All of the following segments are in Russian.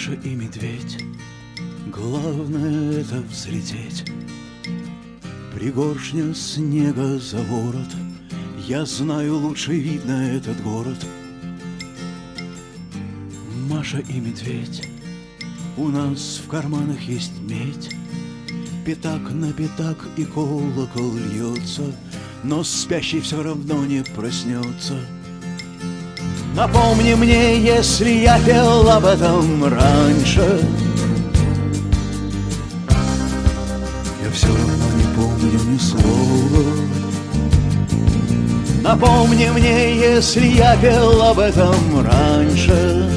Маша и медведь, главное это взлететь. Пригоршня снега за ворот, я знаю, лучше видно этот город. Маша и медведь, у нас в карманах есть медь. Пятак на пятак и колокол льется, но спящий все равно не проснется. Напомни мне, если я пел об этом раньше. Я все равно не помню ни слова. Напомни мне, если я пел об этом раньше.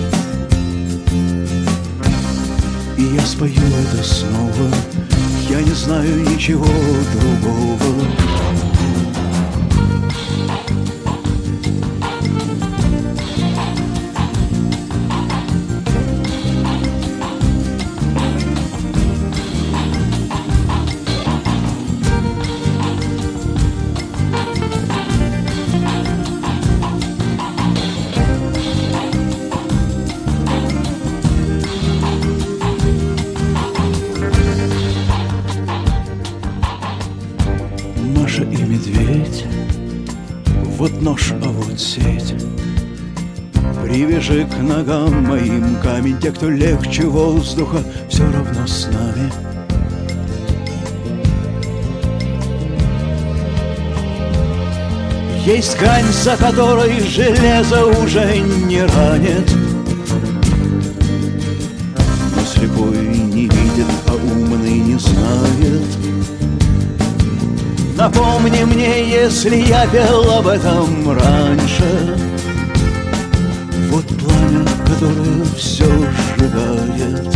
И я спою это снова, я не знаю ничего другого. Маша и медведь, вот нож, а вот сеть. Привяжи к ногам моим камень, те, кто легче воздуха, все равно с нами. Есть грань, за которой железо уже не ранит. Но слепой не видит, а умный не знает. Напомни мне, если я пел об этом раньше. Вот пламя, которое все сжигает.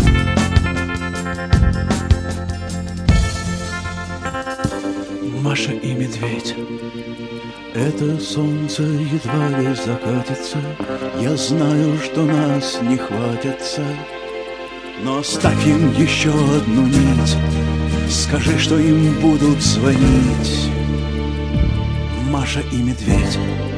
Маша и медведь, это солнце едва ли закатится. Я знаю, что нас не хватится, но оставь им еще одну нить. Скажи, что им будут звонить. Маша и медведь.